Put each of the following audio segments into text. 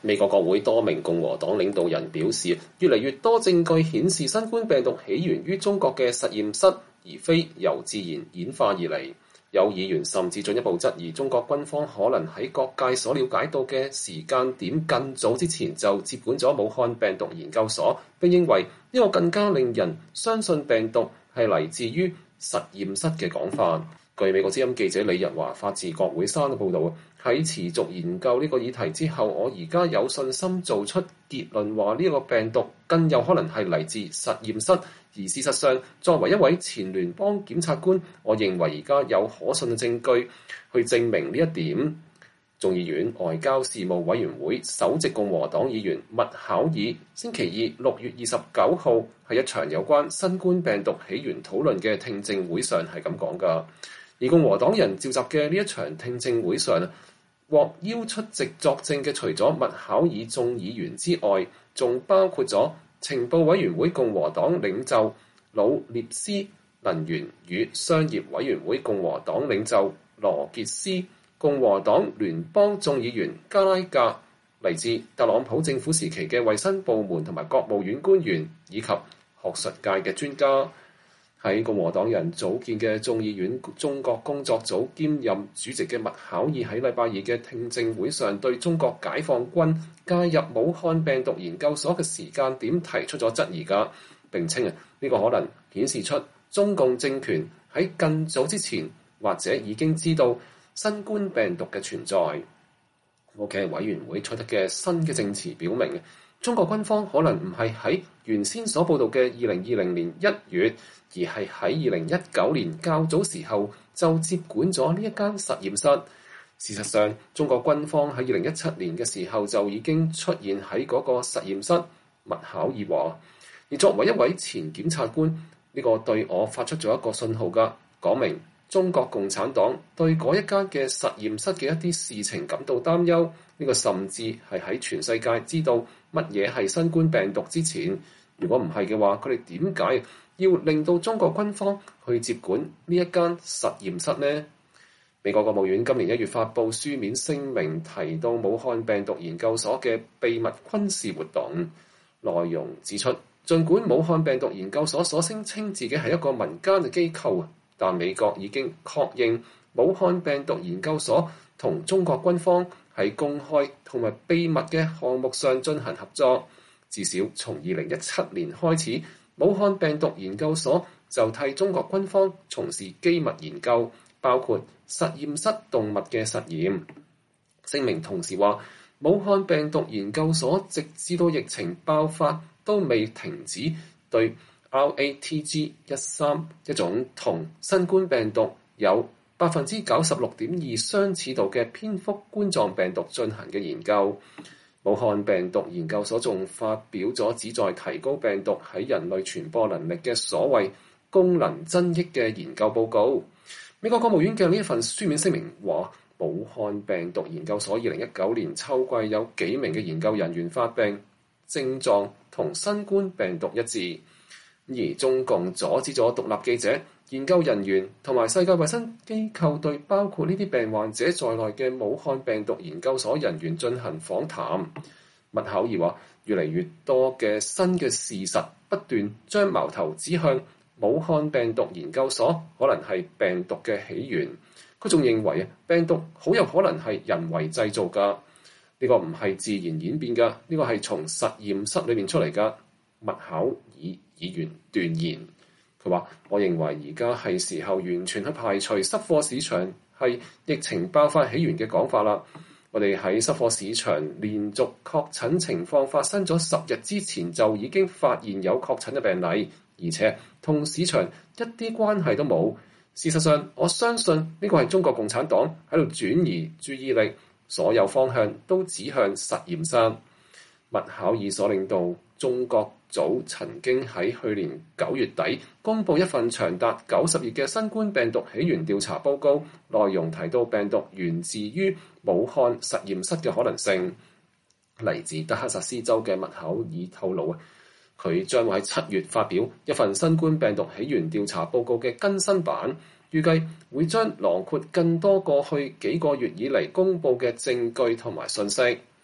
美國國會多名共和黨領導人表示，越嚟越多證據顯示新冠病毒起源於中國嘅實驗室，而非由自然演化而嚟。有議員甚至進一步質疑中國軍方可能喺各界所了解到嘅時間點更早之前就接管咗武漢病毒研究所，並認為呢個更加令人相信病毒係嚟自於實驗室嘅講法。據美國之音記者李日華發自國會山嘅報導，喺持續研究呢個議題之後，我而家有信心做出結論，話呢個病毒更有可能係嚟自實驗室。而事實上，作為一位前聯邦檢察官，我認為而家有可信嘅證據去證明呢一點。眾議院外交事務委員會首席共和黨議員麥考爾星期二6月29號喺一場有關新冠病毒起源討論嘅聽證會上係咁講㗎。而共和黨人召集嘅呢一場聽證會上，獲邀出席作證嘅除咗麥考爾眾議員之外，仲包括咗情報委員會共和黨領袖魯涅斯、能源與商業委員會共和黨領袖羅傑斯、共和黨聯邦眾議員加拉格、嚟自特朗普政府時期嘅衛生部門同埋國務院官員以及學術界嘅專家。喺共和黨人組建嘅眾議院中國工作組兼任主席嘅麥考爾喺禮拜二嘅聽證會上，對中國解放軍介入武漢病毒研究所嘅時間點提出咗質疑㗎，並稱呢個可能顯示出中共政權喺更早之前或者已經知道新冠病毒嘅存在。我嘅委員會取得嘅新嘅證詞表明，中國軍方可能唔係喺原先所報道嘅2020年1月，而係喺2019年較早時候就接管咗呢一間實驗室。事實上，中國軍方喺2017年嘅時候就已經出現喺嗰個實驗室。麥考爾話，而作為一位前檢察官，呢個對我發出咗一個信號㗎，講明中國共產黨對嗰一間嘅實驗室嘅一啲事情感到擔憂。呢個甚至係喺全世界知道乜嘢係新冠病毒之前，如果唔係嘅話，佢哋點解要令到中國軍方去接管呢一間實驗室呢？美國國務院今年1月發布書面聲明，提到武漢病毒研究所嘅秘密軍事活動，內容指出，儘管武漢病毒研究所所聲稱自己係一個民間嘅機構，但美國已經確認武漢病毒研究所同中國軍方喺公開同埋秘密嘅項目上進行合作。至少從2017年開始，武漢病毒研究所就替中國軍方從事機密研究，包括實驗室動物嘅實驗。聲明同時話，武漢病毒研究所直至到疫情爆發都未停止對 RATG13 一種同新冠病毒有96.2% 相似度嘅蝙蝠冠狀病毒進行嘅研究。武漢病毒研究所仲發表咗旨在提高病毒喺人類傳播能力嘅所謂功能增益嘅研究報告。美國國務院嘅呢一份書面聲明話，武漢病毒研究所2019年秋季有幾名嘅研究人員發病，症狀同新冠病毒一致，而中共阻止咗獨立記者、研究人員同埋世界衛生機構對包括呢啲病患者在內嘅武漢病毒研究所人員進行訪談。麥考爾話，越嚟越多嘅新嘅事實不斷將矛頭指向武漢病毒研究所可能係病毒嘅起源。佢仲認為病毒好有可能係人為製造㗎，呢個唔係自然演變㗎，呢個係從實驗室裏面出嚟㗎。麥考爾議員斷言。佢話：我認為而家係時候完全去排除濕貨市場係疫情爆發起源嘅講法啦。我哋喺濕貨市場連續確診情況發生咗10日之前就已經發現有確診嘅病例，而且同市場一啲關係都冇。事實上，我相信呢個係中國共產黨喺度轉移注意力，所有方向都指向實驗室。麥考爾所領導中國組曾經喺去年9月底公布一份長達90頁嘅新冠病毒起源調查報告，內容提到病毒源自於武漢實驗室嘅可能性。嚟自德克薩斯州嘅麥考爾透露，佢將會喺7月發表一份新冠病毒起源調查報告嘅更新版，預計會將囊括更多過去幾個月以嚟公佈嘅證據同埋信息。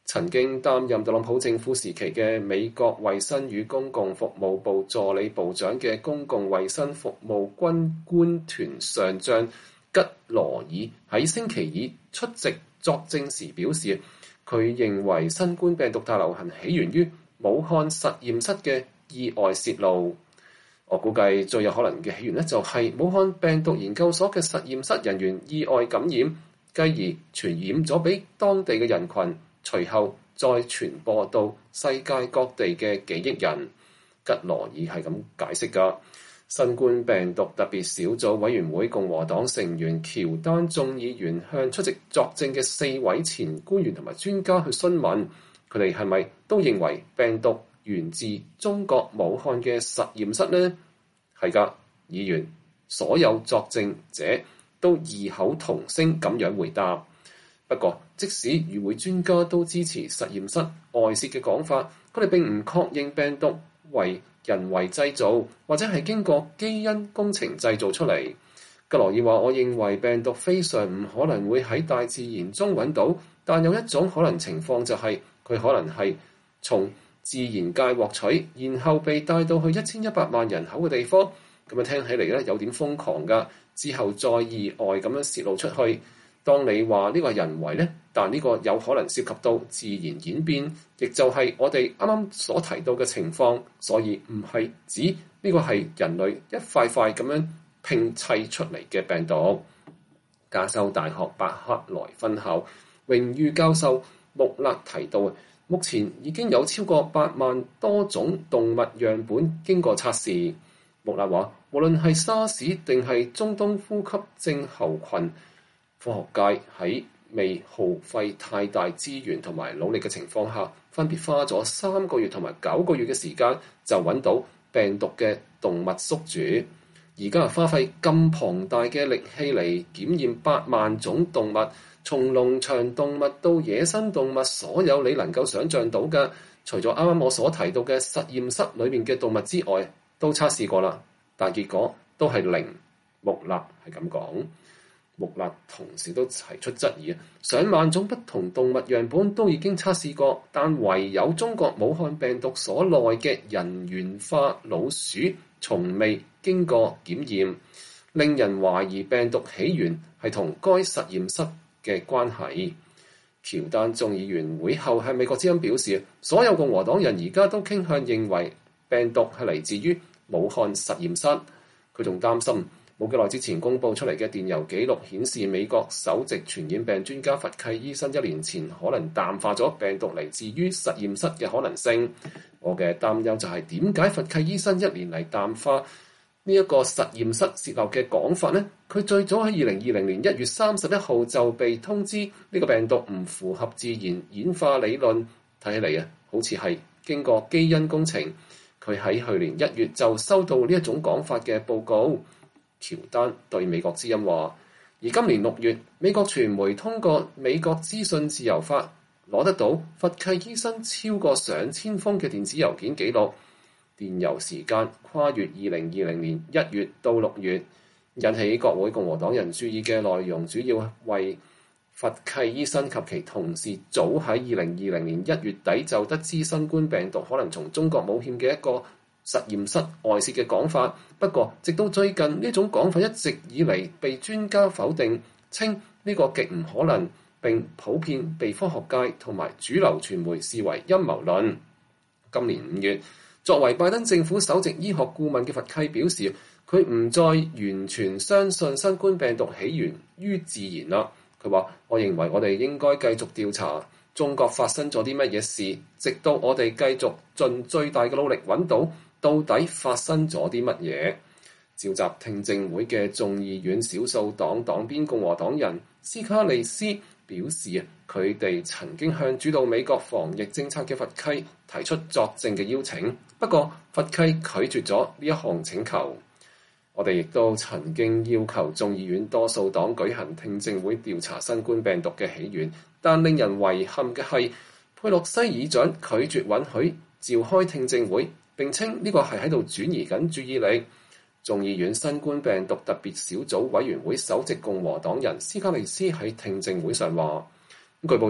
曾經擔任特朗普政府時期嘅美國衛生與公共服務部助理部長嘅公共衛生服務軍官團上將吉羅爾喺星期二出席作證時表示，佢認為新冠病毒大流行起源於武漢實驗室嘅意外泄露。我估計最有可能嘅起源就係武漢病毒研究所嘅實驗室人員意外感染，繼而傳染咗俾當地嘅人群，隨後再傳播到世界各地嘅幾億人。吉羅爾係咁解釋㗎。新冠病毒特別小組委員會共和黨成員喬丹眾議員向出席作證嘅4位前官員同埋專家去詢問，佢哋係咪都認為病毒源自中國武漢嘅實驗室呢？係㗎，議員所有作證者都異口同聲咁樣回答。不過，即使與會專家都支持實驗室外泄嘅講法，佢哋並唔確認病毒為人為製造，或者係經過基因工程製造出嚟。吉羅爾話：我認為病毒非常唔可能會喺大自然中揾到，但有一種可能情況就係佢可能係從自然界獲取，然後被帶到去1100萬人口嘅地方。咁樣聽起嚟咧有點瘋狂㗎，之後再意外咁樣泄露出去。當你話呢個係人為呢，但呢個有可能涉及到自然演變，亦就係我哋啱啱所提到嘅情況，所以唔係指呢個係人類一塊塊咁樣拼砌出嚟嘅病毒。加州大學伯克萊分校榮譽教授穆勒提到，目前已經有超過8萬多種動物樣本經過測試。穆勒話，無論係沙士定係中東呼吸症候群，科學界喺未耗費太大資源同埋努力嘅情況下，分別花咗3個月同埋9個月嘅時間，就揾到病毒嘅動物宿主。而家花費咁龐大嘅力氣嚟檢驗8萬種動物，從農場動物到野生動物，所有你能夠想像到嘅，除咗啱啱我所提到嘅實驗室裏面嘅動物之外，都測試過啦，但結果都係0。穆勒係咁講。穆勒同時都提出質疑，上萬種不同動物樣本都已經測試過，但唯有中國武漢病毒所內嘅人源化老鼠從未經過檢驗，令人懷疑病毒起源係同該實驗室嘅關係。喬丹眾議員會後向美國之音表示，所有共和黨人而家都傾向認為病毒係嚟自於武漢實驗室。佢仲擔心，冇幾耐之前公佈出嚟嘅電郵記錄顯示，美國首席傳染病專家佛契醫生1年前可能淡化咗病毒嚟自於實驗室嘅可能性。我嘅擔憂就係點解佛契醫生1年嚟淡化呢一個實驗室泄漏嘅講法呢？佢最早喺2020年1月31號就被通知呢個病毒唔符合自然演化理論，睇起嚟好似係經過基因工程。佢喺去年1月就收到呢一種講法嘅報告。喬丹對美國之音話，而今年6月，美國傳媒通過美國資訊自由法攞得到佛契醫生超過上千封嘅電子郵件記錄，電郵時間跨越2020年1月到6月，引起國會共和黨人注意嘅內容，主要為佛契醫生及其同事早喺2020年1月底就得知新冠病毒可能從中國武漢嘅一個實驗室外泄嘅講法。不過直到最近，呢種講法一直以嚟被專家否定，稱呢個極唔可能，並普遍被科學界同埋主流傳媒視為陰謀論。今年5月，作為拜登政府首席醫學顧問嘅佛契表示，佢唔再完全相信新冠病毒起源於自然啦。佢話：我認為我哋應該繼續調查中國發生咗啲乜嘢事，直到我哋繼續盡最大嘅努力揾到底發生咗啲乜嘢。召集聽證會嘅眾議院少數黨黨鞭共和黨人斯卡利斯表示，佢哋曾經向主導美國防疫政策嘅佛契提出作證嘅邀請，不過佛契拒絕咗呢一項請求。我哋亦都曾經要求眾議院多數黨舉行聽證會調查新冠病毒嘅起源，但令人遺憾嘅係，佩洛西議長拒絕允許召開聽證會，並稱呢個係喺度轉移緊注意力。眾議院新冠病毒特別小組委員會首席共和黨人斯卡利斯喺聽證會上話，據報道，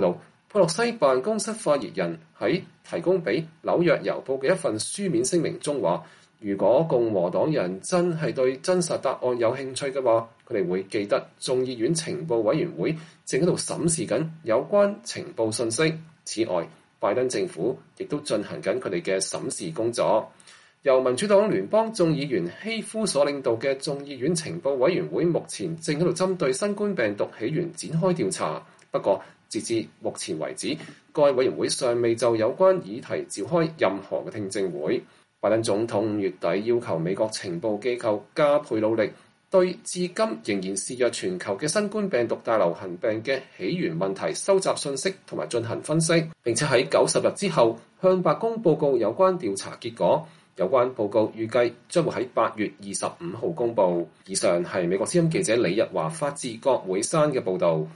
佩洛西辦公室發言人喺提供俾紐約郵報嘅一份書面聲明中話，如果共和黨人真係對真實答案有興趣嘅話，佢哋會記得眾議院情報委員會正喺度審視緊有關情報信息。此外，拜登政府亦都進行緊佢哋嘅審視工作。由民主黨聯邦眾議員希夫所領導嘅眾議院情報委員會目前正喺度針對新冠病毒起源展開調查。不過，截至目前為止，該委員會尚未就有關議題召開任何嘅聽證會。拜登總統5月底要求美國情報機構加倍努力，對至今仍然肆虐全球嘅新冠病毒大流行病嘅起源問題收集信息同埋進行分析，並且喺90日之後向白宮報告有關調查結果。有關報告預計將會喺8月25號公佈。以上係美國之音記者李日華發自國會山嘅報導。